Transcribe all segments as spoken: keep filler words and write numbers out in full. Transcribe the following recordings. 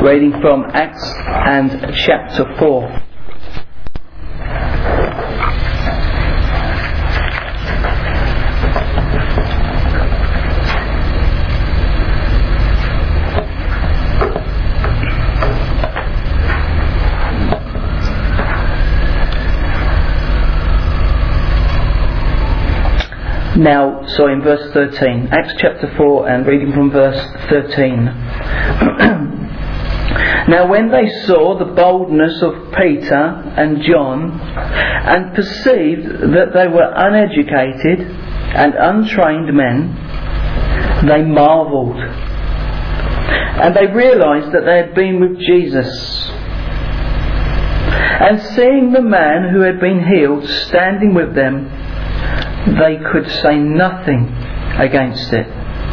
reading from Acts and chapter four. Now, sorry, in verse thirteen, Acts chapter four and reading from verse thirteen. Now when they saw the boldness of Peter and John, and perceived that they were uneducated and untrained men, they marvelled. And they realised that they had been with Jesus. And seeing the man who had been healed standing with them, they could say nothing against it.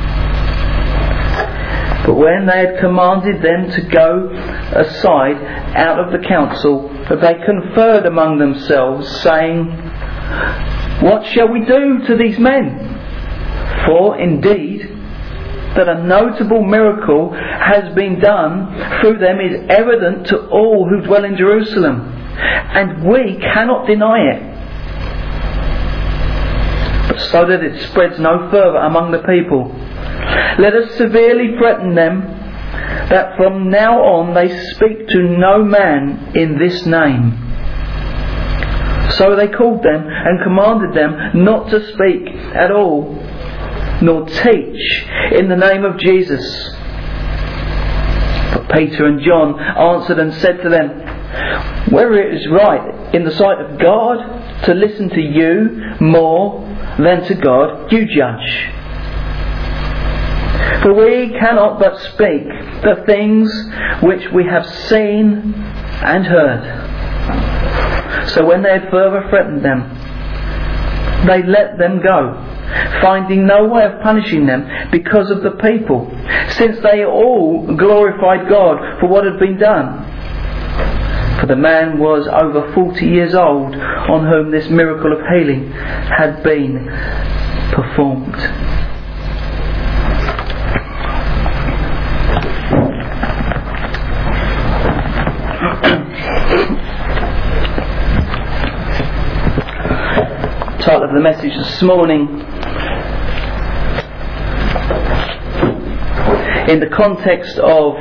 But when they had commanded them to go aside out of the council, they conferred among themselves, saying, What shall we do to these men? For indeed that a notable miracle has been done through them is evident to all who dwell in Jerusalem, and we cannot deny it. So that it spreads no further among the people, let us severely threaten them that from now on they speak to no man in this name. So they called them and commanded them not to speak at all, nor teach in the name of Jesus. But Peter and John answered and said to them, Whether it is right in the sight of God to listen to you more than to God, you judge. For we cannot but speak the things which we have seen and heard. So when they had further threatened them, they let them go, finding no way of punishing them because of the people, since they all glorified God for what had been done. For the man was over forty years old on whom this miracle of healing had been performed. Title of the message this morning, in the context of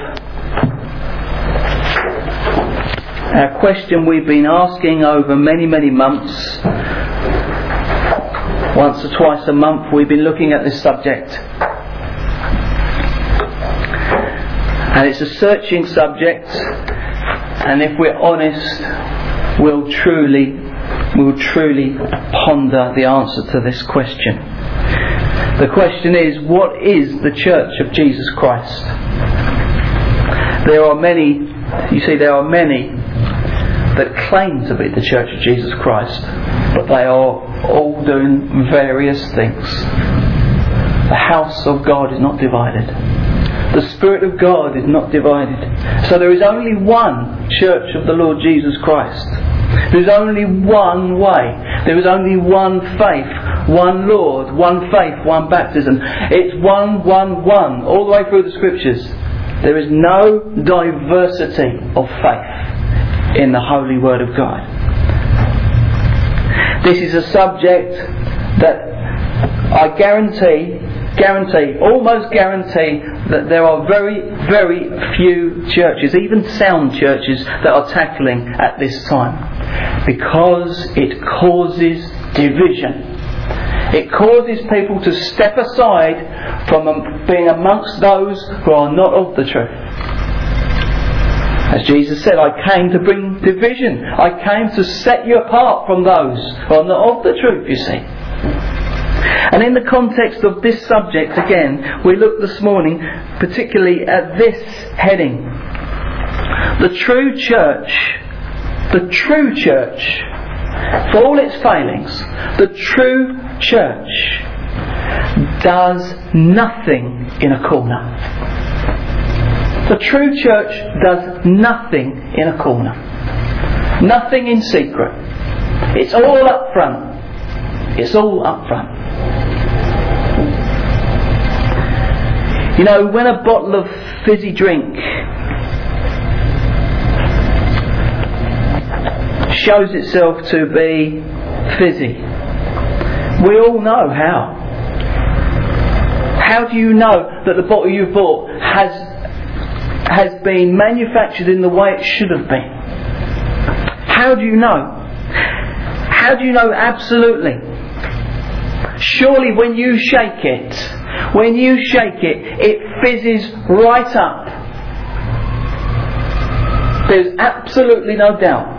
our question we've been asking over many, many months. Once or twice a month we've been looking at this subject. And it's a searching subject, and if we're honest, we'll truly, we'll truly ponder the answer to this question. The question is, what is the Church of Jesus Christ? There are many, you see, there are many that claim to be the Church of Jesus Christ, but they are all doing various things. The house of God is not divided. The Spirit of God is not divided. So there is only one Church of the Lord Jesus Christ. There is only one way. There is only one faith, one Lord, one faith, one baptism. It's one, one, one, all the way through the Scriptures. There is no diversity of faith in the Holy Word of God. This is a subject that I guarantee, guarantee, almost guarantee that there are very, very few churches, even sound churches, that are tackling at this time, because it causes division. It causes people to step aside from being amongst those who are not of the truth. As Jesus said, I came to bring division. I came to set you apart from those who are not of the truth, you see. And in the context of this subject, again, we look this morning particularly at this heading. The true church, the true church, for all its failings, the true church does nothing in a corner. The true church does nothing in a corner. Nothing in secret. It's all up front. It's all up front. You know, when a bottle of fizzy drink shows itself to be fizzy. We all know how. How do you know that the bottle you bought has has been manufactured in the way it should have been? How do you know? How do you know absolutely? Surely when you shake it, when you shake it, it fizzes right up. There's absolutely no doubt.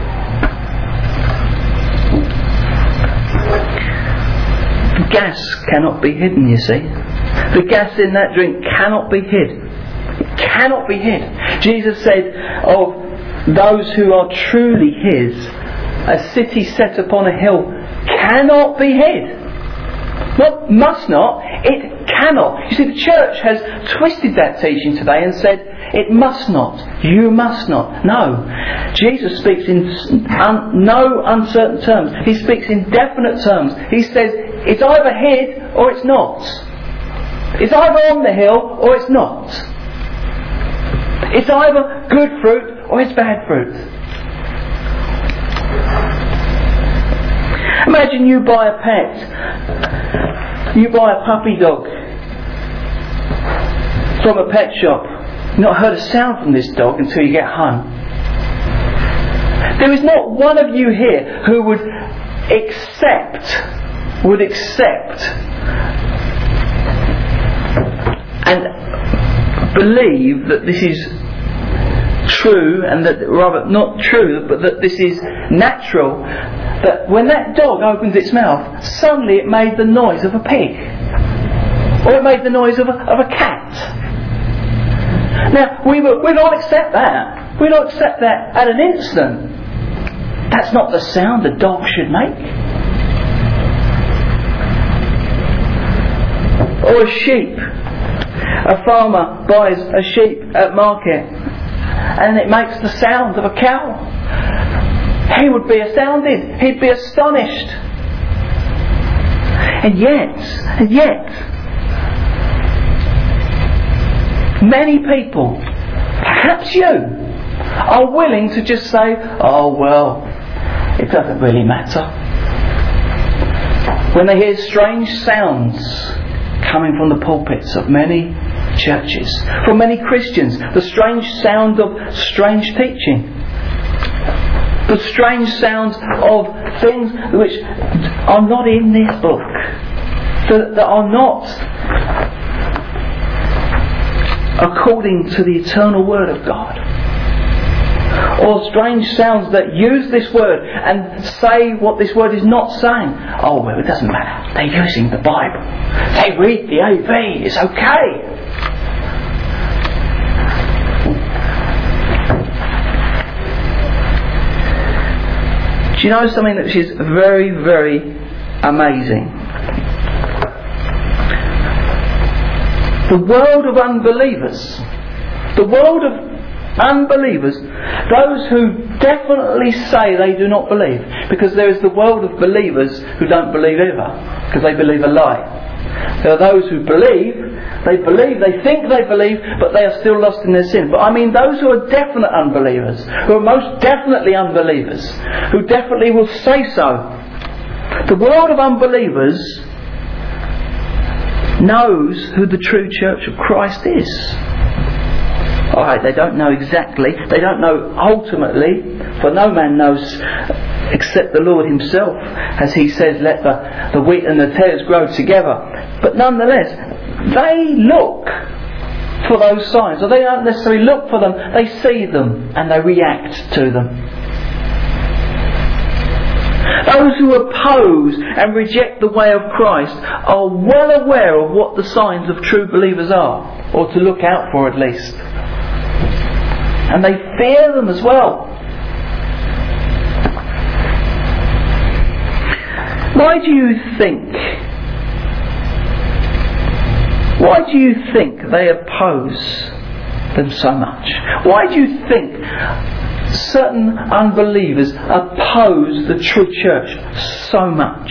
The gas cannot be hidden, you see. The gas in that drink cannot be hid. It cannot be hid. Jesus said of those who are truly His, a city set upon a hill cannot be hid. Not must not, it cannot. You see, the church has twisted that teaching today and said, it must not, you must not. No. Jesus speaks in un- no uncertain terms. He speaks in definite terms. He says, it's either hid or it's not. It's either on the hill or it's not. It's either good fruit or it's bad fruit. Imagine you buy a pet. You buy a puppy dog from a pet shop. You've not heard a sound from this dog until you get home. There is not one of you here who would accept, would accept and believe that this is true, and that, rather not true, but that this is natural, that when that dog opens its mouth, suddenly it made the noise of a pig, or it made the noise of a, of a cat. Now, we will we don't accept that. We don't accept that at an instant. That's not the sound a dog should make. Or a sheep. A farmer buys a sheep at market, and it makes the sound of a cow. He would be astounded. He'd be astonished. And yet, and yet, many people, perhaps you, are willing to just say, oh well, it doesn't really matter. When they hear strange sounds coming from the pulpits of many churches, from many Christians, the strange sound of strange teaching, the strange sounds of things which are not in this book, that, that are not according to the eternal Word of God, or strange sounds that use this word and say what this word is not saying. Oh well, it doesn't matter, they're using the Bible, they read the A V, it's okay. Do you know something which is very, very amazing? The world of unbelievers, the world of unbelievers, those who definitely say they do not believe, because there is the world of believers who don't believe ever, because they believe a lie. There are those who believe, they believe, they think they believe, but they are still lost in their sin. But I mean those who are definite unbelievers, who are most definitely unbelievers, who definitely will say so. The world of unbelievers knows who the true Church of Christ is. Alright, they don't know exactly, they don't know ultimately, for no man knows except the Lord Himself, as He says, let the, the wheat and the tares grow together. But nonetheless, they look for those signs, or they don't necessarily look for them, they see them and they react to them. Those who oppose and reject the way of Christ are well aware of what the signs of true believers are, or to look out for at least. And they fear them as well. Why do you think Why do you think they oppose them so much? Why do you think certain unbelievers oppose the true church so much?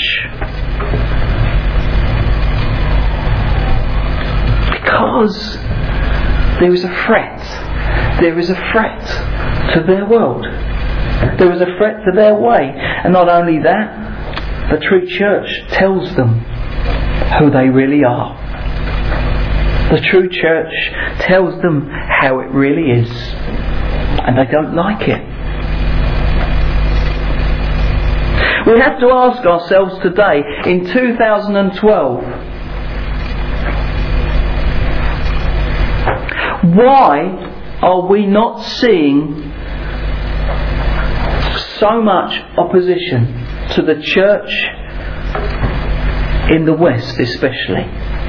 Because there is a threat. There is a threat to their world. There is a threat to their way. And not only that, the true church tells them who they really are. The true church tells them how it really is. And they don't like it. We have to ask ourselves today, in two thousand twelve, why are we not seeing so much opposition to the church in the West especially?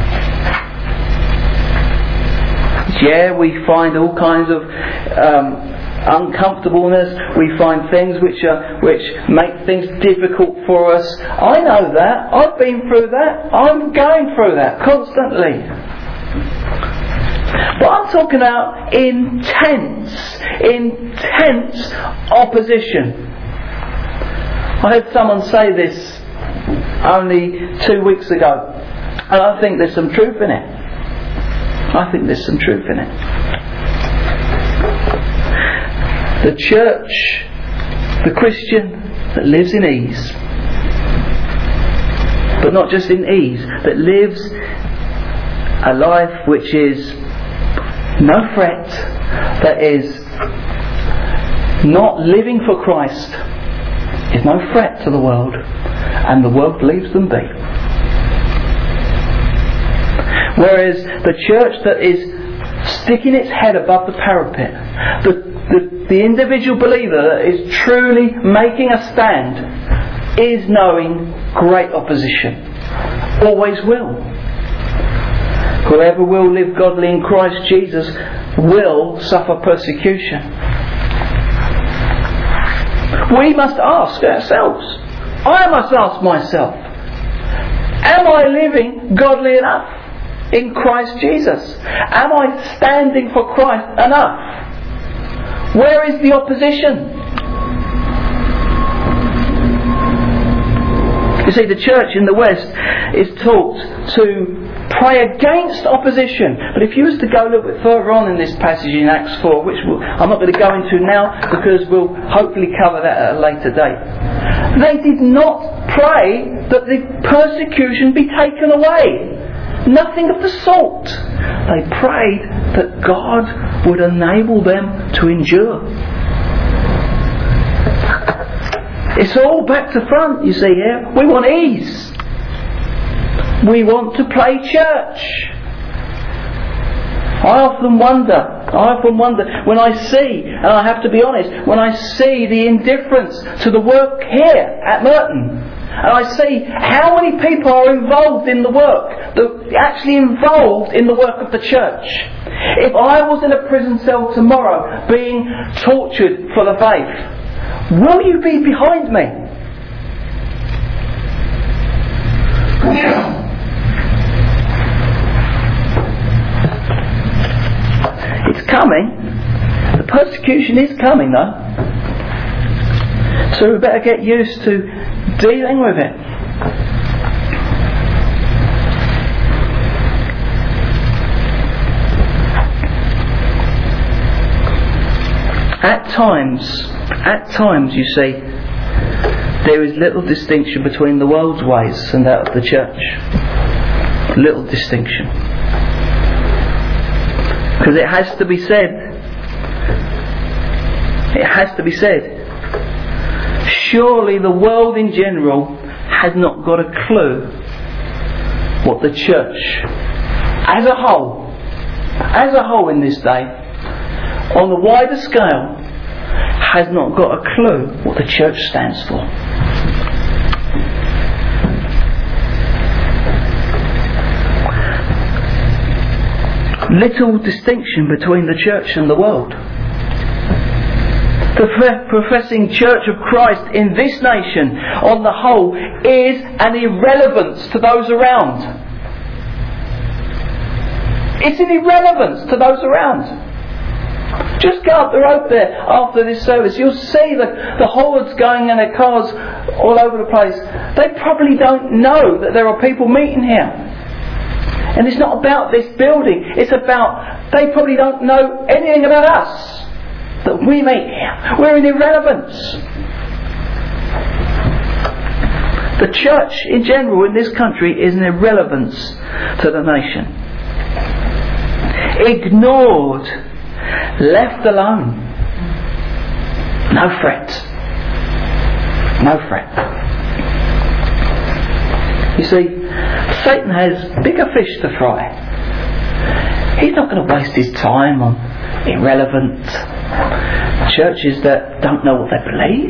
Yeah, we find all kinds of um, uncomfortableness. We find things which are which make things difficult for us. I know that. I've been through that. I'm going through that constantly. But I'm talking about intense, intense opposition. I heard someone say this only two weeks ago, and I think there's some truth in it. I think there's some truth in it. The church, the Christian that lives in ease, but not just in ease, but lives a life which is no threat, that is not living for Christ, is no threat to the world, and the world leaves them be. Whereas the church that is sticking its head above the parapet, the, the, the individual believer that is truly making a stand, is knowing great opposition. Always will. Whoever will live godly in Christ Jesus will suffer persecution. We must ask ourselves. I must ask myself, am I living godly enough in Christ Jesus? Am I standing for Christ enough? Where is the opposition? You see, the church in the West is taught to pray against opposition. But if you was to go a little bit further on in this passage in Acts four, which we'll, I'm not going to go into now because we'll hopefully cover that at a later date, they did not pray that the persecution be taken away. Nothing of the sort. They prayed that God would enable them to endure. It's all back to front, you see here. We want ease. We want to play church. I often wonder, I often wonder when I see, and I have to be honest, when I see the indifference to the work here at Merton, and I see how many people are involved in the work, that actually involved in the work of the church. If I was in a prison cell tomorrow being tortured for the faith, will you be behind me? It's coming. The persecution is coming though. So we better get used to dealing with it. At times, at times you see, there is little distinction between the world's ways and that of the church. Little distinction. Because it has to be said, it has to be said, surely the world in general has not got a clue what the church as a whole, as a whole in this day, on the wider scale, has not got a clue what the church stands for. Little distinction between the church and the world. The professing Church of Christ in this nation, on the whole, is an irrelevance to those around. It's an irrelevance to those around. Just go up the road there after this service. You'll see the, the hordes going in their cars all over the place. They probably don't know that there are people meeting here. And it's not about this building. It's about, they probably don't know anything about us. that we meet here, we're in irrelevance. The church in general in this country is an irrelevance to the nation. Ignored, left alone. No threat. No threat. You see, Satan has bigger fish to fry. He's not going to waste his time on irrelevant churches that don't know what they believe.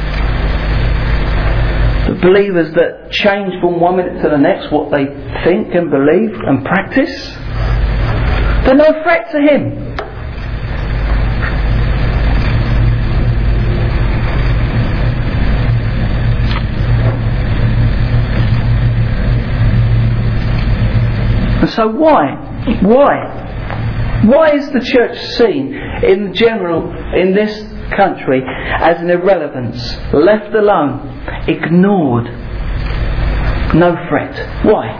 The believers that change from one minute to the next what they think and believe and practice. They're no threat to him. And so why? Why? Why is the church seen in general in this country as an irrelevance, left alone, ignored, no threat? Why?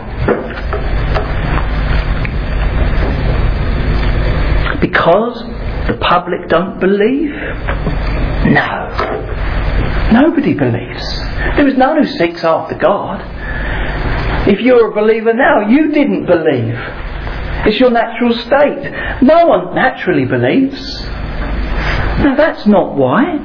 Because the public don't believe? No. Nobody believes. There is no one who seeks after God. If you're a believer now, you didn't believe. It's your natural state. No one naturally believes. No, that's not why.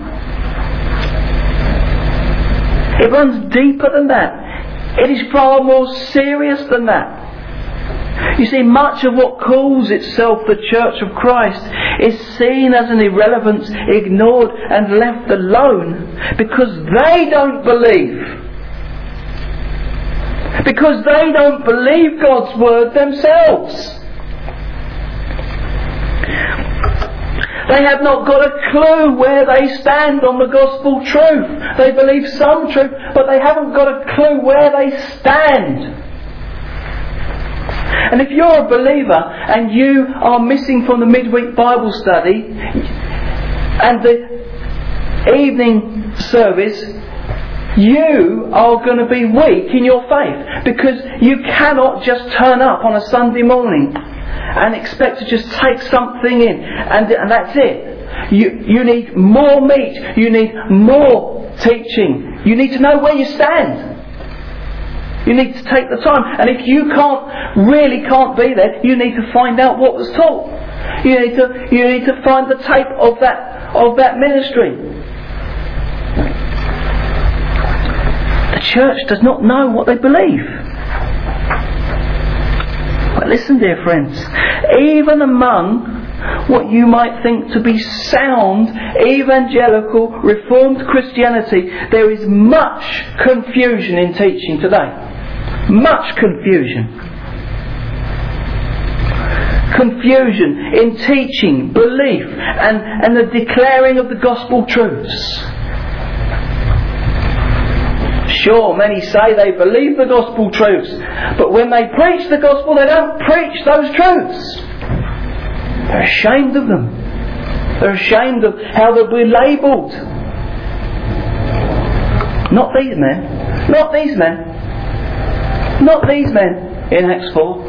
It runs deeper than that. It is far more serious than that. You see, much of what calls itself the Church of Christ is seen as an irrelevance, ignored and left alone because they don't believe. Because they don't believe God's word themselves. They have not got a clue where they stand on the gospel truth. They believe some truth, but they haven't got a clue where they stand. And if you're a believer and you are missing from the midweek Bible study and the evening service, you are going to be weak in your faith, because you cannot just turn up on a Sunday morning and expect to just take something in and, and that's it. You, you need more meat, you need more teaching, you need to know where you stand. You need to take the time, and if you can't, really can't be there, you need to find out what was taught. You need to, you need to find the tape of that, of that ministry. The church does not know what they believe. But listen, dear friends, even among what you might think to be sound, evangelical, reformed Christianity, there is much confusion in teaching today. Much confusion. Confusion in teaching, belief, and, and the declaring of the gospel truths. Sure, many say they believe the gospel truths, but when they preach the gospel, they don't preach those truths. They're ashamed of them. They're ashamed of how they'll be labelled. Not these men. Not these men. Not these men in Acts four.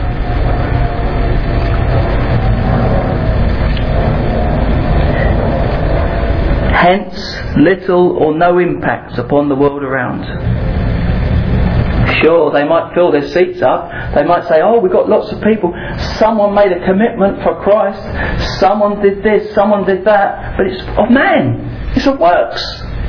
Hence, little or no impact upon the world around. Sure, they might fill their seats up. They might say, oh, we've got lots of people. Someone made a commitment for Christ. Someone did this, someone did that. But it's of man. It's of works.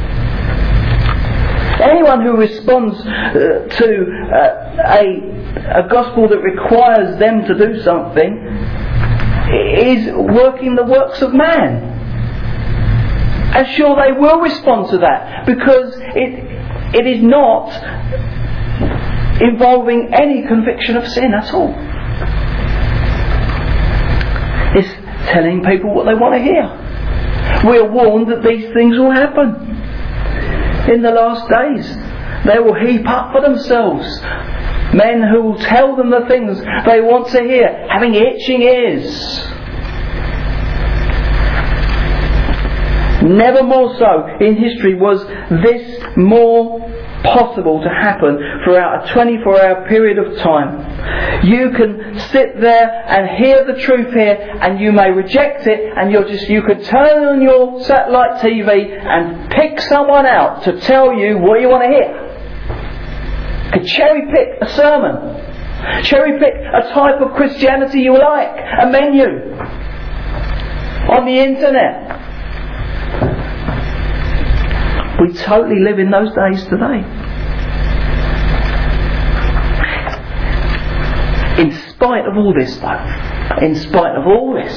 Anyone who responds uh, to uh, a, a gospel that requires them to do something is working the works of man. And sure, they will respond to that, because it it is not involving any conviction of sin at all. It's telling people what they want to hear. We are warned that these things will happen. In the last days, they will heap up for themselves men who will tell them the things they want to hear, having itching ears. Never more so in history was this more possible to happen throughout a twenty-four hour period of time. You can sit there and hear the truth here, and you may reject it, and you're just you can turn on your satellite T V and pick someone out to tell you what you want to hear. You can cherry pick a sermon, cherry pick a type of Christianity you like, a menu on the internet. We totally live in those days today. In spite of all this though, in spite of all this,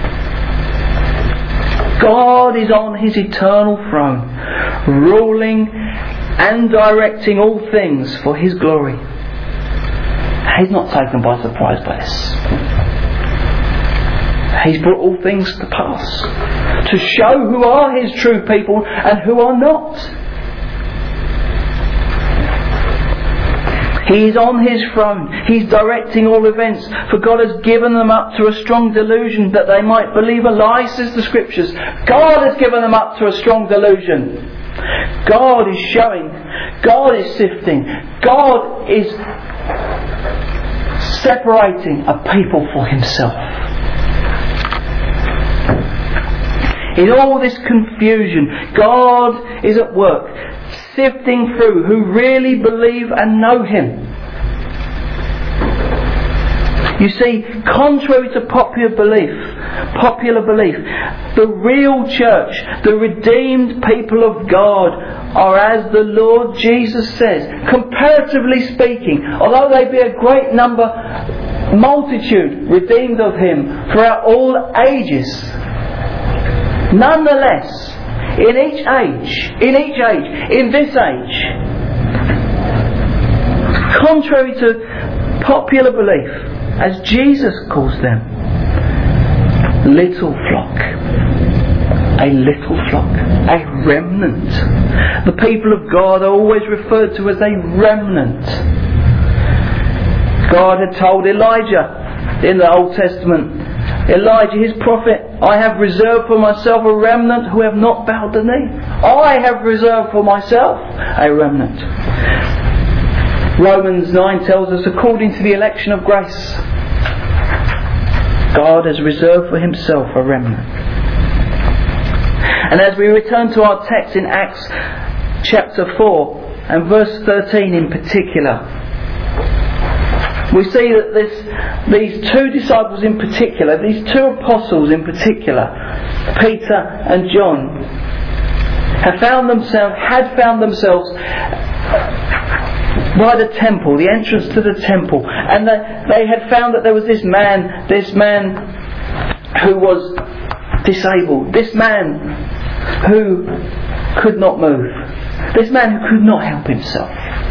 God is on His eternal throne, ruling and directing all things for His glory. He's not taken by surprise by this. He's brought all things to pass to show who are His true people and who are not. He is on His throne. He's directing all events, for God has given them up to a strong delusion that they might believe a lie, says the Scriptures. God has given them up to a strong delusion. God is showing, God is sifting, God is separating a people for Himself. In all this confusion, God is at work, sifting through who really believe and know Him. You see, contrary to popular belief, popular belief, the real church, the redeemed people of God, are, as the Lord Jesus says, comparatively speaking, although they be a great number, multitude redeemed of Him throughout all ages, nonetheless, in each age, in each age, in this age, contrary to popular belief, as Jesus calls them, little flock, a little flock, a remnant. The people of God are always referred to as a remnant. God had told Elijah in the Old Testament, Elijah, his prophet, I have reserved for myself a remnant who have not bowed the knee. I have reserved for myself a remnant. Romans nine tells us, according to the election of grace, God has reserved for Himself a remnant. And as we return to our text in Acts chapter four and verse thirteen in particular, we see that this, these two disciples in particular, these two apostles in particular, Peter and John, have found themselves, had found themselves by the temple, the entrance to the temple, and they, they had found that there was this man, this man who was disabled, this man who could not move, this man who could not help himself,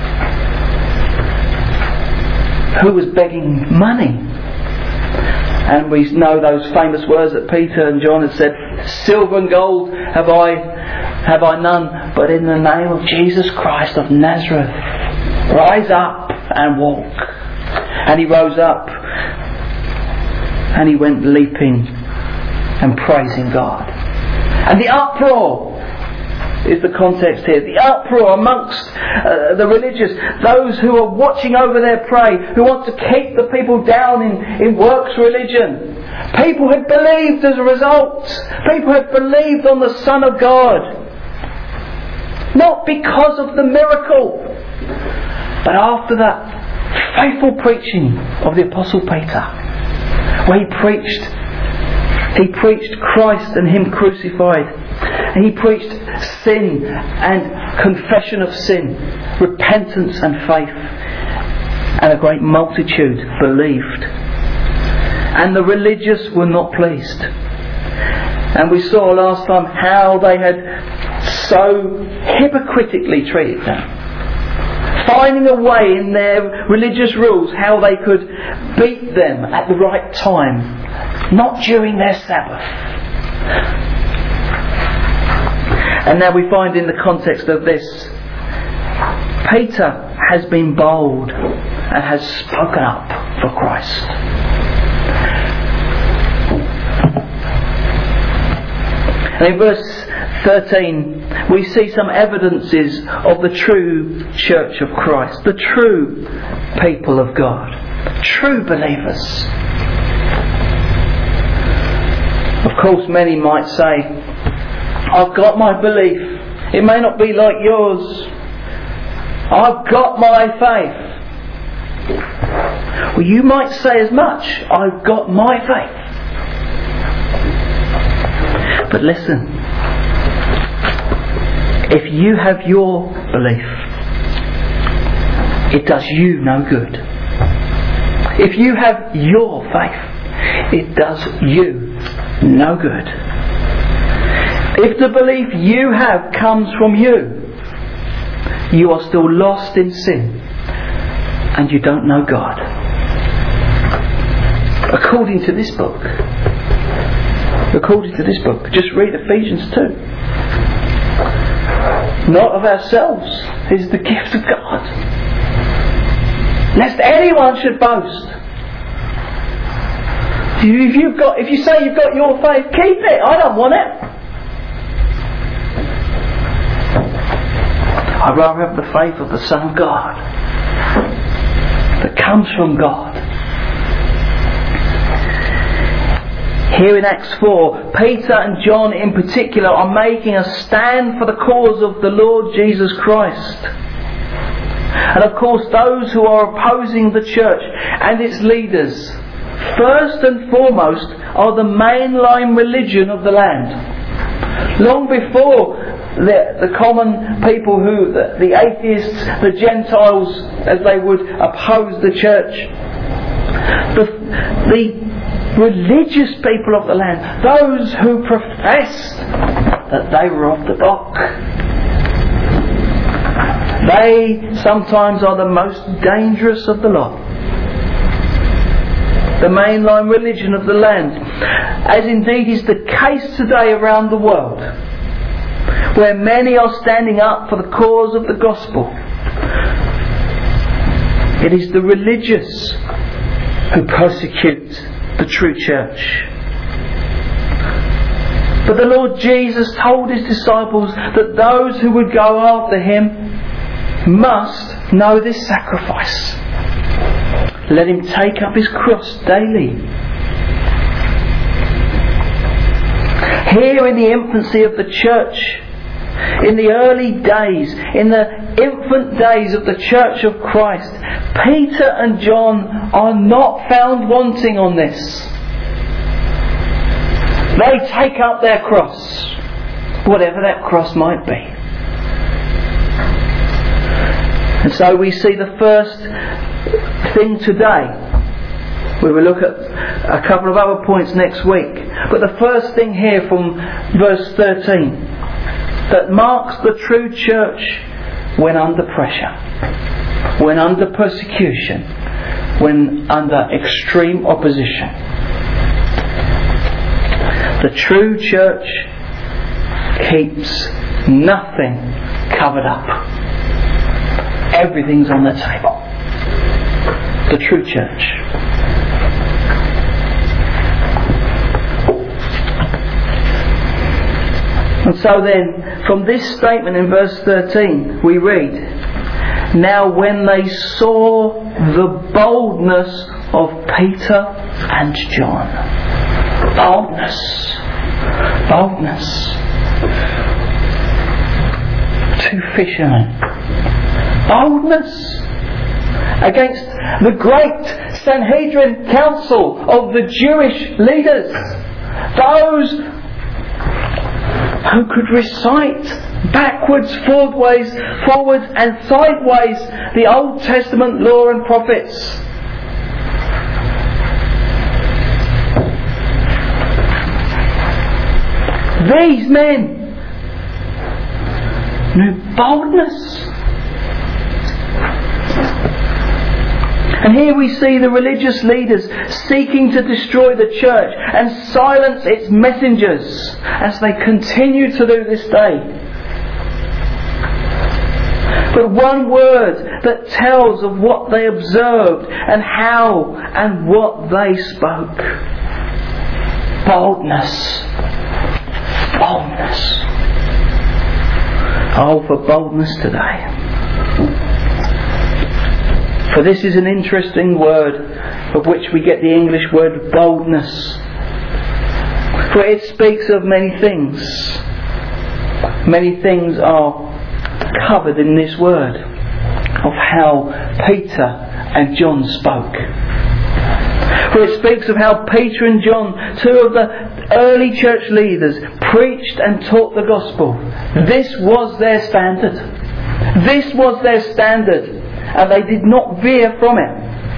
who was begging money. And we know those famous words that Peter and John had said, silver and gold have I have I none, but in the name of Jesus Christ of Nazareth, rise up and walk. And he rose up and he went leaping and praising God. And the uproar is the context here. The uproar amongst uh, the religious, those who are watching over their prey, who want to keep the people down in, in works religion. People had believed as a result. People had believed on the Son of God. Not because of the miracle, but after that faithful preaching of the Apostle Peter, where he preached He preached Christ and Him crucified. And he preached sin and confession of sin, repentance and faith. And a great multitude believed. And the religious were not pleased. And we saw last time how they had so hypocritically treated them, finding a way in their religious rules how they could beat them at the right time, not during their Sabbath. And now we find in the context of this, Peter has been bold and has spoken up for Christ. And in verse thirteen, we see some evidences of the true church of Christ, the true people of God, true believers. Of course, many might say, I've got my belief. It may not be like yours. I've got my faith. Well, you might say as much. I've got my faith. But listen, if you have your belief, it does you no good. If you have your faith, it does you no good. If the belief you have comes from you, you are still lost in sin and you don't know God. According to this book, according to this book, just read Ephesians two. Not of ourselves, it is the gift of God, lest anyone should boast. If you've got, if you say you've got your faith, keep it. I don't want it. I'd rather have the faith of the Son of God that comes from God. Here in Acts four, Peter and John in particular are making a stand for the cause of the Lord Jesus Christ. And of course those who are opposing the church and its leaders, first and foremost, are the mainline religion of the land. Long before the, the common people who, the, the atheists, the Gentiles, as they would oppose the church, the, the religious people of the land, those who professed that they were of the book, they sometimes are the most dangerous of the lot. The mainline religion of the land, as indeed is the case today around the world, where many are standing up for the cause of the gospel. It is the religious who persecute the true church. But the Lord Jesus told His disciples that those who would go after Him must know this sacrifice. Let him take up his cross daily. Here in the infancy of the church, in the early days, in the infant days of the church of Christ, Peter and John are not found wanting on this. They take up their cross, whatever that cross might be. And so we see the first thing today. We will look at a couple of other points next week. But the first thing here from verse thirteen that marks the true church when under pressure, when under persecution, when under extreme opposition. The true church keeps nothing covered up. Everything's on the table. The true church. And so then, from this statement in verse thirteen, we read, now when they saw the boldness of Peter and John. Boldness. Boldness. Two fishermen. Boldness against the great Sanhedrin council of the Jewish leaders, those who could recite backwards, forwards, forwards and sideways the Old Testament law and prophets. These men knew boldness. And here we see the religious leaders seeking to destroy the church and silence its messengers, as they continue to do this day. But one word that tells of what they observed and how and what they spoke. Boldness. Boldness. Oh, for boldness today. For this is an interesting word, of which we get the English word boldness. For it speaks of many things. Many things are covered in this word of how Peter and John spoke. For it speaks of how Peter and John, two of the early church leaders, preached and taught the gospel. This was their standard. This was their standard, and they did not veer from it.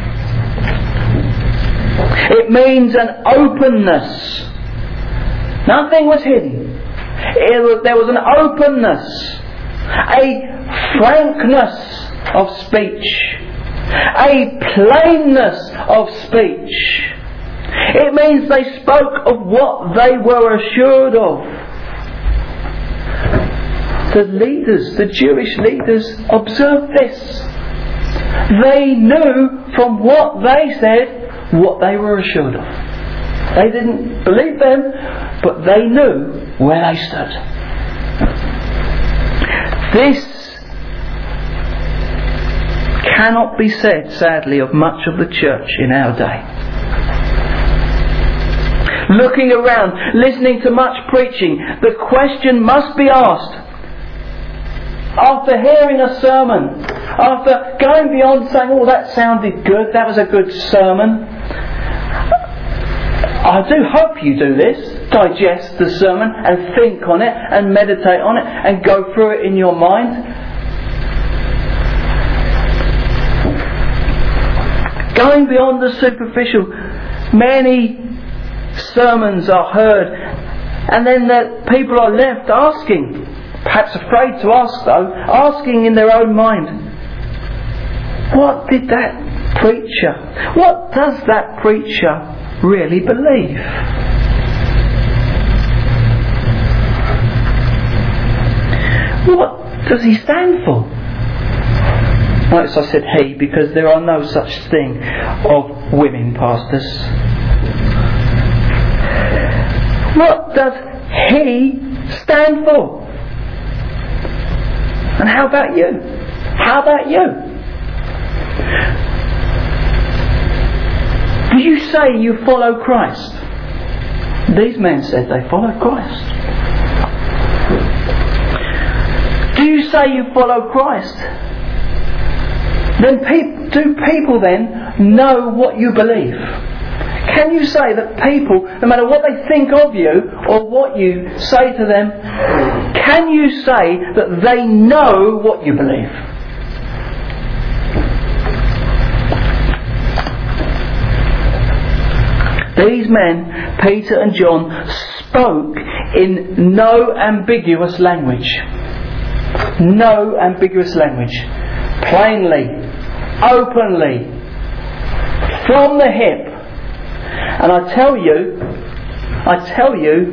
It means an openness. Nothing was hidden. It was, there was an openness, a frankness of speech, a plainness of speech. It means they spoke of what they were assured of. The leaders, the Jewish leaders, observed this. They knew from what they said what they were assured of. They didn't believe them, but they knew where they stood. This cannot be said, sadly, of much of the church in our day. Looking around, listening to much preaching, the question must be asked, after hearing a sermon, after going beyond saying, oh, that sounded good, that was a good sermon. I do hope you do this, digest the sermon and think on it and meditate on it and go through it in your mind. Going beyond the superficial, many sermons are heard, and then the people are left asking, perhaps afraid to ask though, asking in their own mind, what did that preacher, what does that preacher really believe? What does he stand for? Notice I said he, because there are no such thing of women pastors. What does he stand for? And how about you? How about you? Do you say you follow Christ? These men said they followed Christ. Do you say you follow Christ? Then pe- do people then know what you believe? Can you say that people, no matter what they think of you or what you say to them, can you say that they know what you believe? These men, Peter and John, spoke in no ambiguous language. No ambiguous language. Plainly, openly, from the hip. And I tell you, I tell you,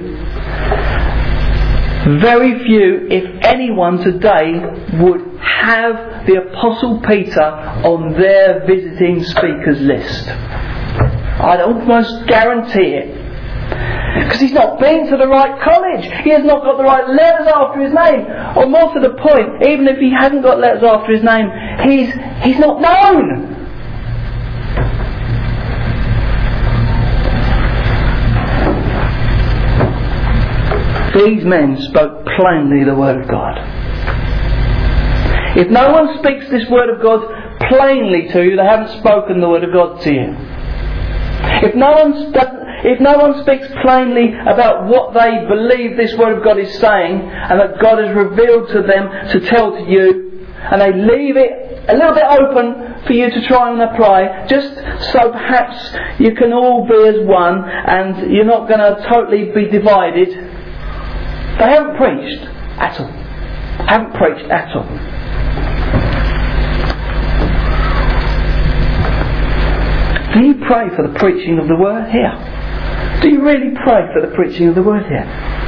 very few, if anyone today, would have the Apostle Peter on their visiting speakers list. I'd almost guarantee it. Because he's not been to the right college. He has not got the right letters after his name. Or more to the point, even if he hasn't got letters after his name, he's he's not known. These men spoke plainly the word of God. If no one speaks this word of God plainly to you, they haven't spoken the word of God to you. If no one doesn't If no one speaks plainly about what they believe this word of God is saying, and that God has revealed to them to tell to you, and they leave it a little bit open for you to try and apply, just so perhaps you can all be as one and you're not going to totally be divided, they haven't preached at all. Haven't preached at all. Do you pray for the preaching of the word here? Do you really pray for the preaching of the word here?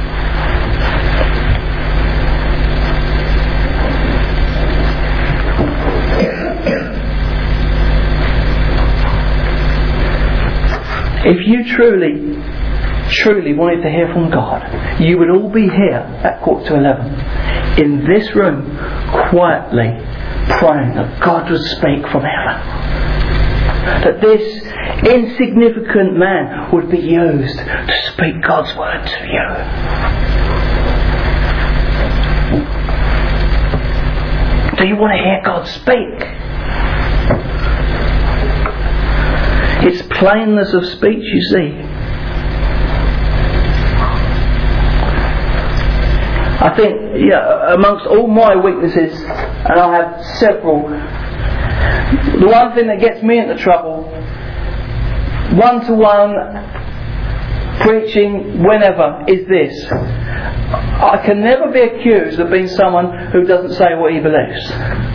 If you truly, truly wanted to hear from God, you would all be here at quarter to eleven, in this room, quietly praying that God would speak from heaven. That this insignificant man would be used to speak God's word to you. Do you want to hear God speak? It's plainness of speech, you see. I think, yeah, amongst all my weaknesses, and I have several, the one thing that gets me into trouble, one-to-one preaching whenever, is this. I can never be accused of being someone who doesn't say what he believes.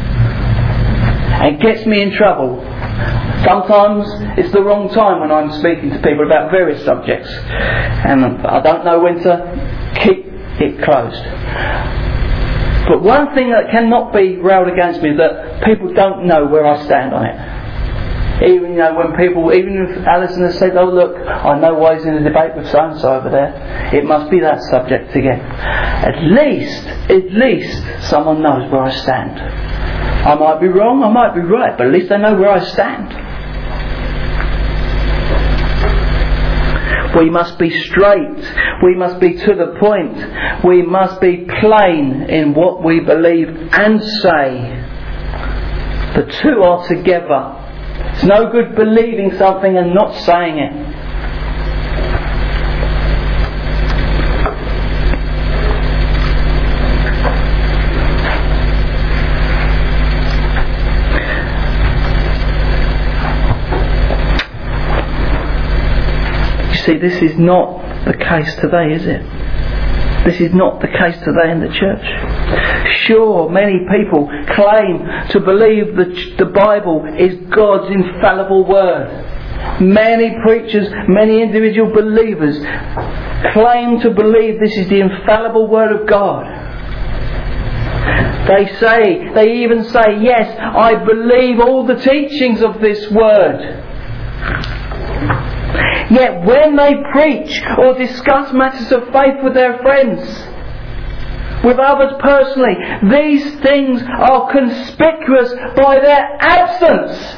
It gets me in trouble. Sometimes it's the wrong time when I'm speaking to people about various subjects, and I don't know when to keep it closed. But one thing that cannot be railed against me is that people don't know where I stand on it. Even, you know, when people, even if Alison has said, "Oh look, I know why he's in a debate with so-and-so over there," it must be that subject again. At least, at least someone knows where I stand. I might be wrong, I might be right, but at least they know where I stand. We must be straight. We must be to the point. We must be plain in what we believe and say. The two are together. It's no good believing something and not saying it. See, this is not the case today, is it? This is not the case today in the church. Sure, many people claim to believe that the Bible is God's infallible word. Many preachers, many individual believers claim to believe this is the infallible word of God. They say, they even say, "Yes, I believe all the teachings of this word." Yet when they preach or discuss matters of faith with their friends, with others personally, these things are conspicuous by their absence.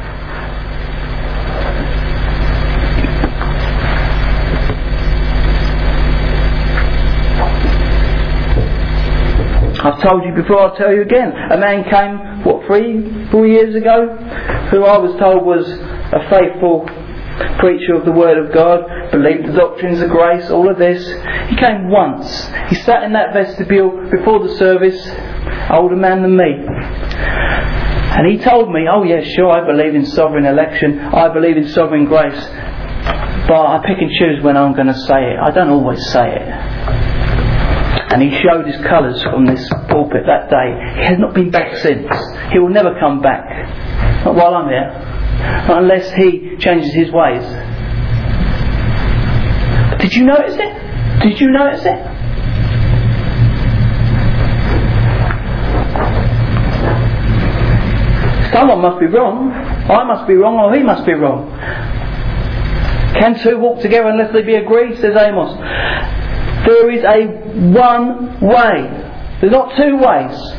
I've told you before, I'll tell you again. A man came, what, three, four years ago, who I was told was a faithful preacher of the Word of God, believed the doctrines of grace, all of this. He came once. He sat in that vestibule before the service, older man than me. And he told me, "Oh yes, sure, I believe in sovereign election, I believe in sovereign grace, but I pick and choose when I'm going to say it. I don't always say it." And he showed his colours from this pulpit that day. He has not been back since. He will never come back. Not while I'm here. Not unless he changes his ways. But did you notice it? Did you notice it? Someone must be wrong. I must be wrong, or he must be wrong. Can two walk together unless they be agreed? Says Amos. There is a one way. There's not two ways.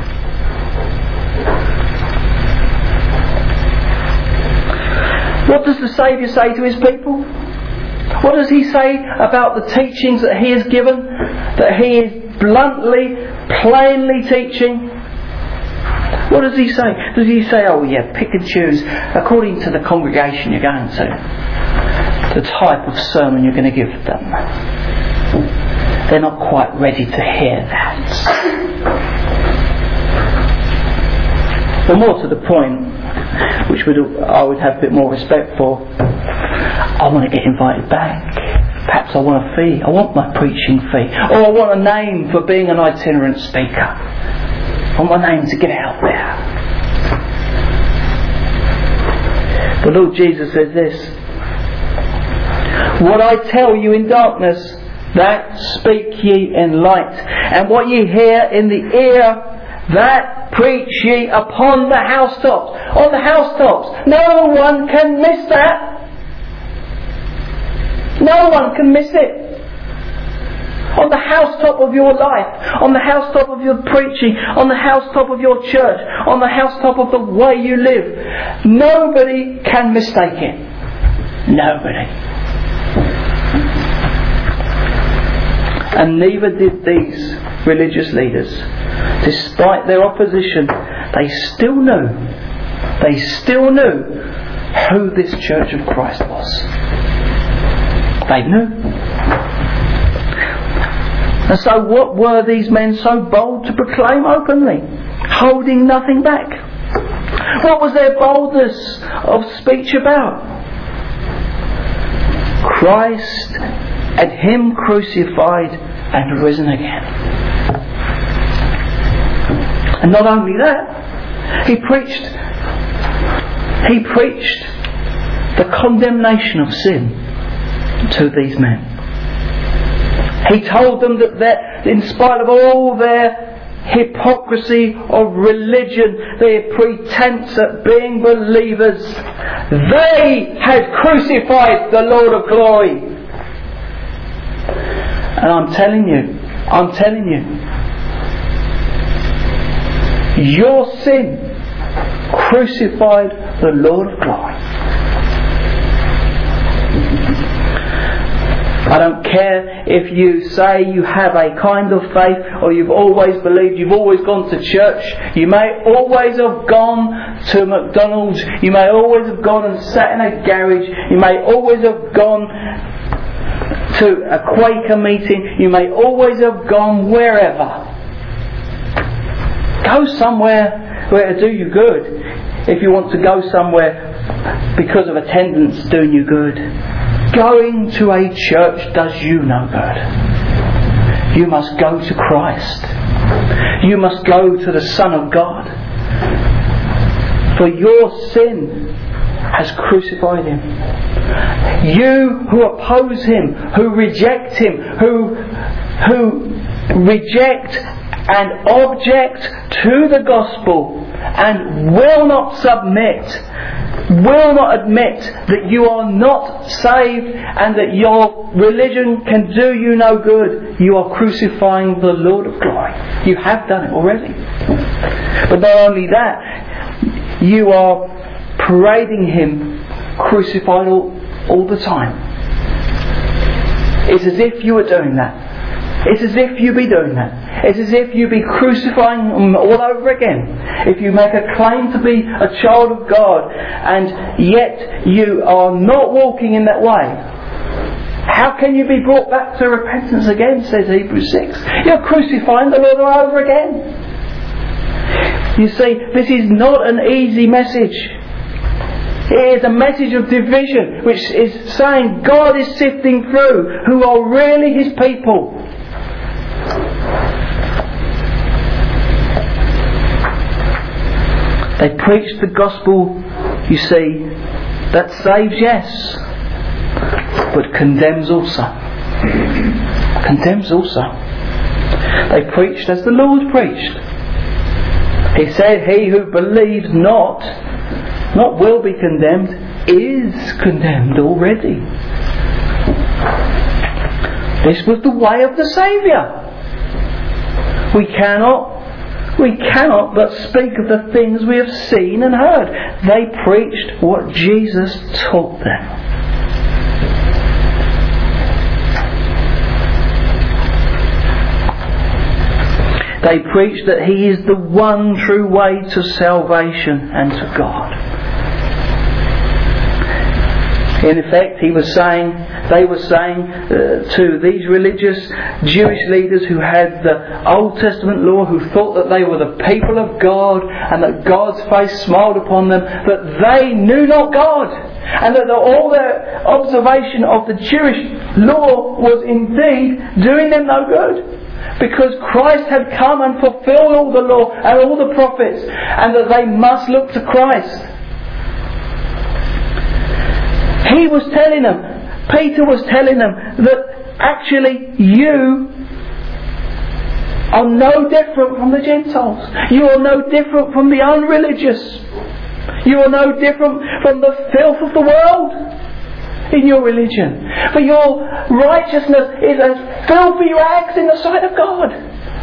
What does the Saviour say to his people? What does he say about the teachings that he has given? That he is bluntly, plainly teaching? What does he say? Does he say, "Oh yeah, pick and choose according to the congregation you're going to, the type of sermon you're going to give them"? They're not quite ready to hear that. But more to the point, which would I would have a bit more respect for, I want to get invited back. Perhaps I want a fee. I want my preaching fee. Or I want a name for being an itinerant speaker. I want my name to get out there. The Lord Jesus says this: "What I tell you in darkness, that speak ye in light. And what ye hear in the ear, that preach ye upon the housetops." On the housetops. No one can miss that. No one can miss it. On the housetop of your life, on the housetop of your preaching, on the housetop of your church, on the housetop of the way you live. Nobody can mistake it. Nobody. And neither did these religious leaders. Despite their opposition, they still knew, they still knew who this Church of Christ was. They knew. And so what were these men so bold to proclaim openly, holding nothing back? What was their boldness of speech about? Christ and Him crucified and risen again. And not only that, he preached he preached the condemnation of sin to these men. He told them that, that in spite of all their hypocrisy of religion, their pretense at being believers, they had crucified the Lord of glory. And I'm telling you, I'm telling you, your sin crucified the Lord of glory. I don't care if you say you have a kind of faith, or you've always believed, you've always gone to church. You may always have gone to McDonald's. You may always have gone and sat in a garage. You may always have gone to a Quaker meeting. You may always have gone wherever. Go somewhere where to do you good. If you want to go somewhere because of attendance doing you good. Going to a church does you no good. You must go to Christ. You must go to the Son of God. For your sin has crucified Him. You who oppose Him, who reject Him, who, who reject and object to the gospel and will not submit, will not admit that you are not saved and that your religion can do you no good, you are crucifying the Lord of glory. You have done it already. But not only that, you are parading Him crucified all, all the time. It's as if you were doing that. It's as if you be doing that. It's as if you be crucifying them all over again. If you make a claim to be a child of God and yet you are not walking in that way, how can you be brought back to repentance again, says Hebrews six. You're crucifying the Lord all over again. You see, this is not an easy message. It is a message of division, which is saying God is sifting through who are really His people. They preached the gospel, you see, that saves, yes, but condemns also. Condemns also. They preached as the Lord preached. He said, he who believes not, not will be condemned, is condemned already. This was the way of the Saviour. We cannot We cannot but speak of the things we have seen and heard. They preached what Jesus taught them. They preached that He is the one true way to salvation and to God. In effect, he was saying, they were saying uh, to these religious Jewish leaders who had the Old Testament law, who thought that they were the people of God and that God's face smiled upon them, that they knew not God, and that the, all their observation of the Jewish law was indeed doing them no good, because Christ had come and fulfilled all the law and all the prophets, and that they must look to Christ. He was telling them, Peter was telling them, that actually you are no different from the Gentiles. You are no different from the unreligious. You are no different from the filth of the world. in your religion. For your righteousness is as filthy rags in the sight of God.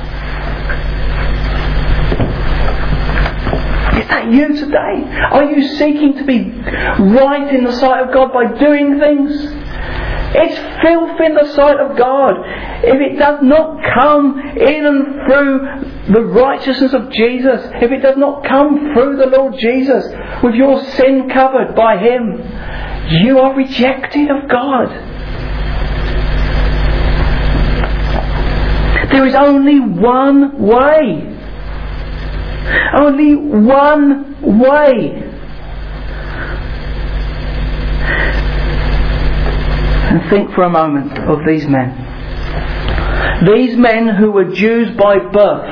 Is that you today? Are you seeking to be right in the sight of God by doing things? It's filth in the sight of God if it does not come in and through the righteousness of Jesus, if it does not come through the Lord Jesus with your sin covered by Him. You are rejected of God. There is only one way. Only one way. And think for a moment of these men. These men who were Jews by birth.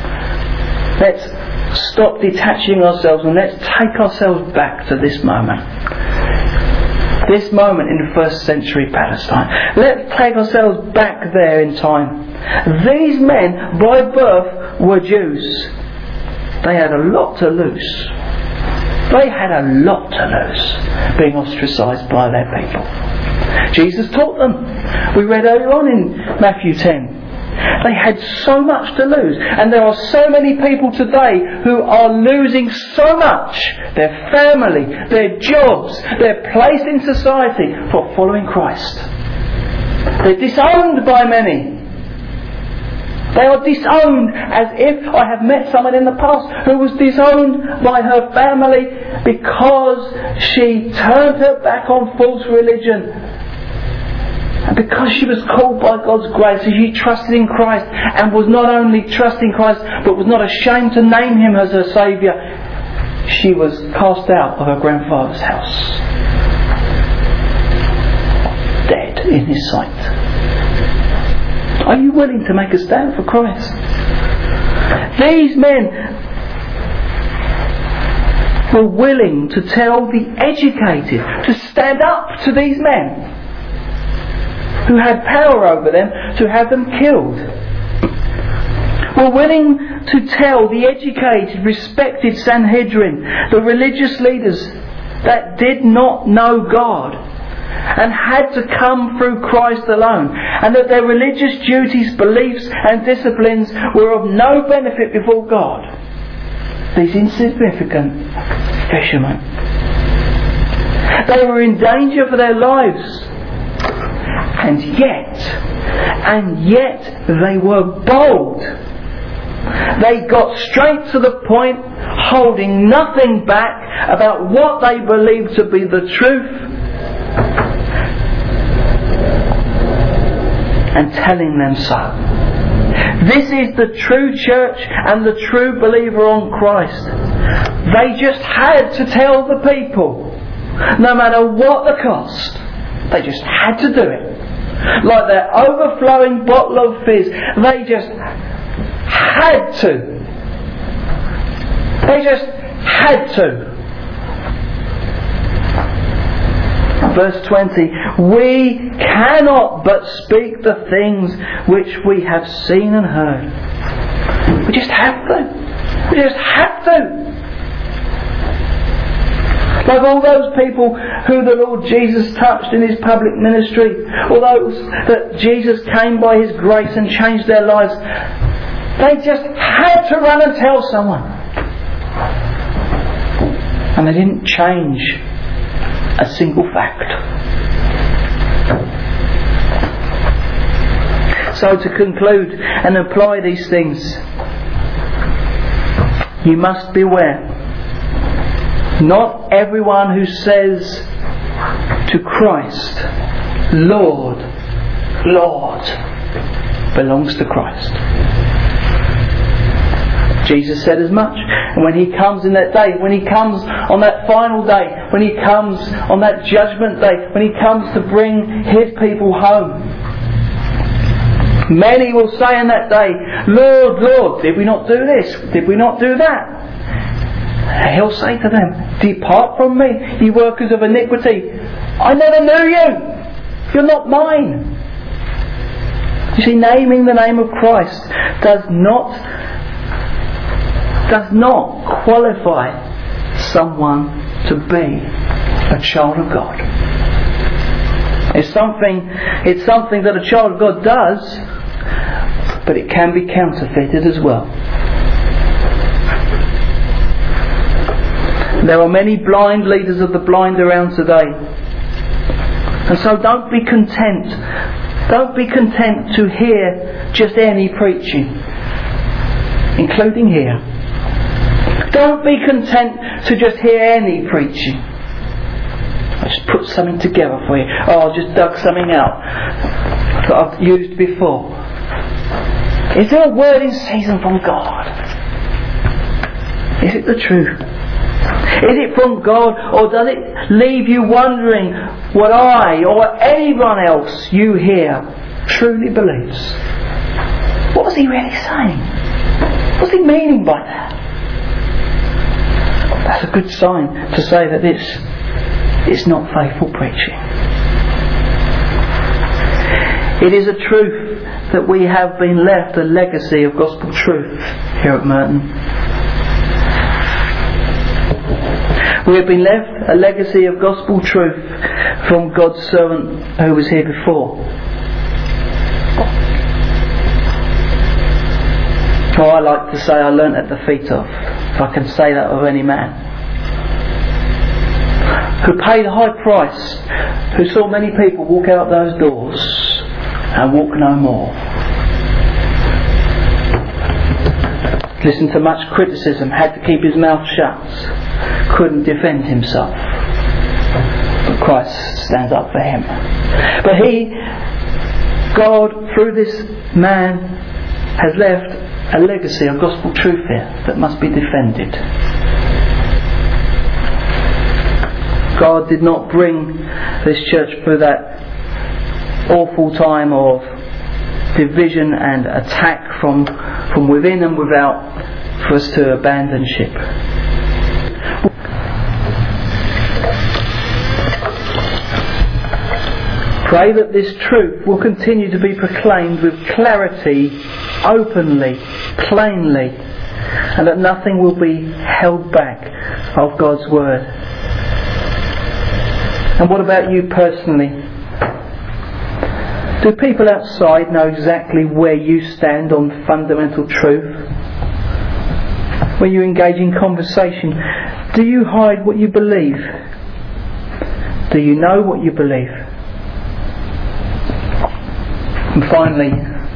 Let's stop detaching ourselves and let's take ourselves back to this moment. This moment in the first century Palestine. Let's take ourselves back there in time. These men by birth were Jews. They had a lot to lose. They had a lot to lose being ostracised by their people. Jesus taught them. We read earlier on in Matthew ten. They had so much to lose. And there are so many people today who are losing so much. Their family, their jobs, their place in society for following Christ. They're disowned by many. They are disowned as if I have met someone in the past who was disowned by her family because she turned her back on false religion. And because she was called by God's grace, she trusted in Christ and was not only trusting Christ but was not ashamed to name Him as her Saviour, she was cast out of her grandfather's house. Dead in His sight. Are you willing to make a stand for Christ? These men were willing to tell the educated to stand up to these men who had power over them to have them killed. Were willing to tell the educated, respected Sanhedrin, the religious leaders that did not know God and had to come through Christ alone, and that their religious duties, beliefs and disciplines were of no benefit before God. These insignificant fishermen. They were in danger for their lives. And yet, and yet they were bold. They got straight to the point, holding nothing back about what they believed to be the truth, and telling them so. This is the true church and the true believer on Christ. They just had to tell the people, no matter what the cost. They just had to do it. Like their overflowing bottle of fizz, they just had to. They just had to. Verse twenty, we cannot but speak the things which we have seen and heard. We just have to. We just have to. Like all those people who the Lord Jesus touched in His public ministry, or those that Jesus came by His grace and changed their lives, they just had to run and tell someone. And they didn't change a single fact. So to conclude and apply these things, you must beware. Not everyone who says to Christ, Lord, Lord, belongs to Christ. Jesus said as much. And when He comes in that day, when He comes on that final day, when He comes on that judgment day, when He comes to bring His people home, many will say in that day, Lord, Lord, did we not do this? Did we not do that? He'll say to them, depart from me, ye workers of iniquity. I never knew you. You're not mine. You see, naming the name of Christ does not does not qualify someone to be a child of God. It's something, it's something that a child of God does, but it can be counterfeited as well. There are many blind leaders of the blind around today. And so don't be content. Don't be content to hear just any preaching, including here. Don't be content to just hear any preaching. I just put something together for you. Oh, I just dug something out that I've used before. Is there a word in season from God? Is it the truth? Is it from God, or does it leave you wondering what I or anyone else you hear truly believes? What was he really saying? What's he meaning by that? That's a good sign to say that it's, it's not faithful preaching. It is a truth that we have been left a legacy of gospel truth here at Merton. We have been left a legacy of gospel truth from God's servant who was here before. Oh, I like to say I learnt at the feet of, if I can say that of any man, who paid a high price, who saw many people walk out those doors and walk no more. Listened to much criticism, had to keep his mouth shut, couldn't defend himself. But Christ stands up for him. But he, God, through this man, has left a legacy of gospel truth here that must be defended. God did not bring this church through that awful time of division and attack from, from within and without for us to abandon ship. Pray that this truth will continue to be proclaimed with clarity, openly, plainly, and that nothing will be held back of God's word. And what about you personally? Do people outside know exactly where you stand on fundamental truth? When you engage in conversation, do you hide what you believe? Do you know what you believe? And finally,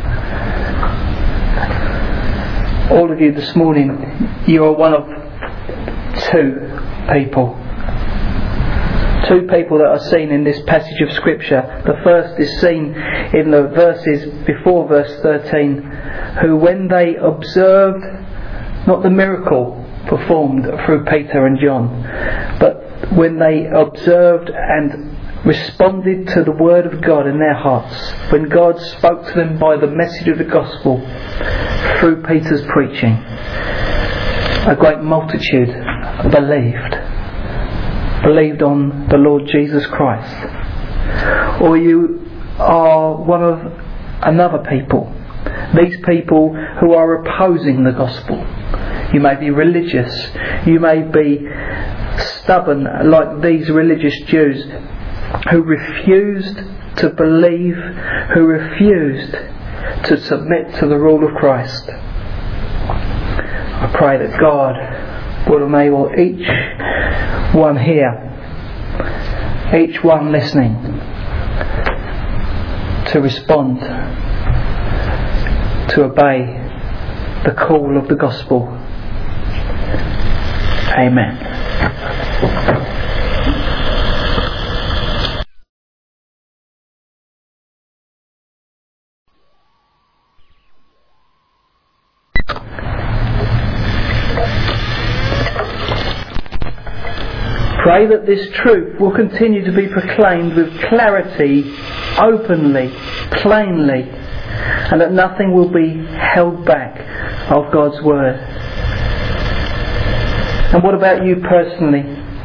all of you this morning, you are one of two people. Two people that are seen in this passage of Scripture. The first is seen in the verses before verse thirteen, who when they observed not the miracle performed through Peter and John, but when they observed and responded to the word of God in their hearts, when God spoke to them by the message of the gospel through Peter's preaching, a great multitude believed. Believed on the Lord Jesus Christ. Or you are one of another people. These people who are opposing the gospel. You may be religious. You may be stubborn like these religious Jews who refused to believe, who refused to submit to the rule of Christ. I pray that God will enable each one here, each one listening, to respond, to obey the call of the gospel. Amen. Pray that this truth will continue to be proclaimed with clarity, openly, plainly, and that nothing will be held back of God's word. And what about you personally?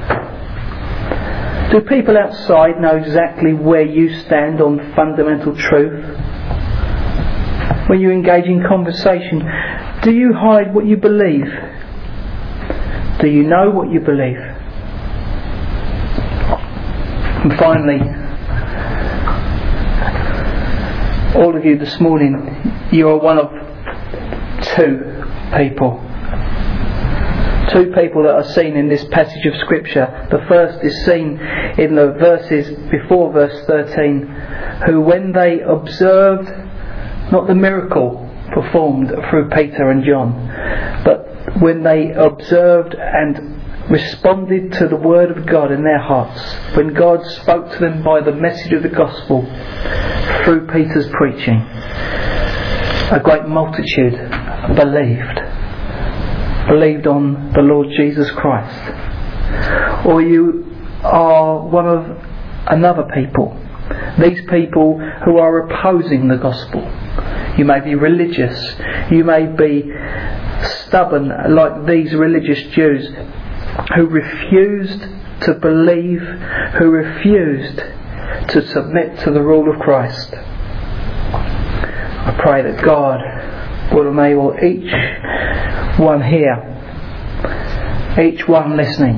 Do people outside know exactly where you stand on fundamental truth? When you engage in conversation, do you hide what you believe? Do you know what you believe? And finally, all of you this morning, you are one of two people. Two people that are seen in this passage of Scripture. The first is seen in the verses before verse thirteen, who when they observed not the miracle performed through Peter and John, but when they observed and responded to the Word of God in their hearts, when God spoke to them by the message of the gospel through Peter's preaching, a great multitude believed. Believed on the Lord Jesus Christ. Or you are one of another people. These people who are opposing the gospel. You may be religious. You may be stubborn like these religious Jews who refused to believe, who refused to submit to the rule of Christ. I pray that God will enable each one here, each one listening,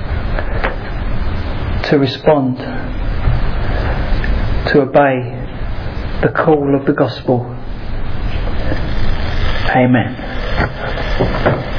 to respond, to obey the call of the gospel. Amen.